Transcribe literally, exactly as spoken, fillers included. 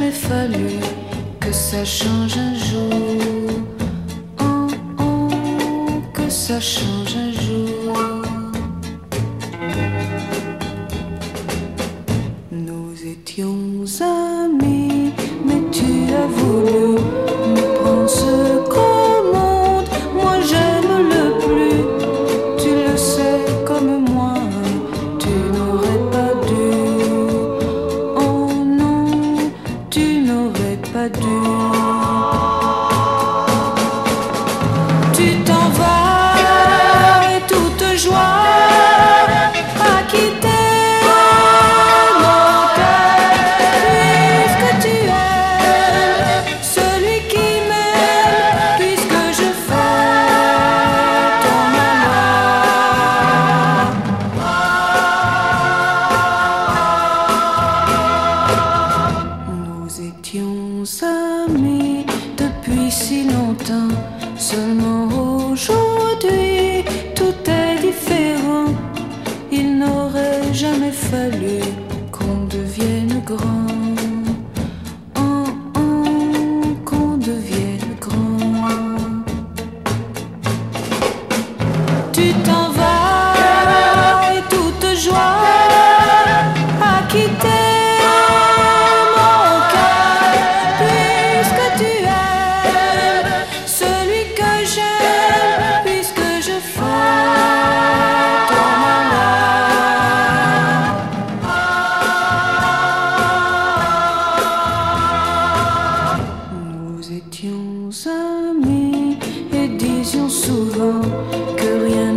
jamais fallu que ça change un jour. Oh, oh, que ça change un jour. Nous étions amis, mais tu as voulu me prendre ce grand monde. Moi j'aime le plus, tu le sais comme moi. Tu n'aurais pas dû, oh non, tu n'aurais pas dû. Tu t'en vas et toute joie a quitté. Amis depuis si longtemps, seulement aujourd'hui tout est différent. Il n'aurait jamais fallu qu'on devienne grand. Oh, oh, qu'on devienne grand. Tu t'en vas et toute joie a quitté. Nous étions amis et disions souvent que rien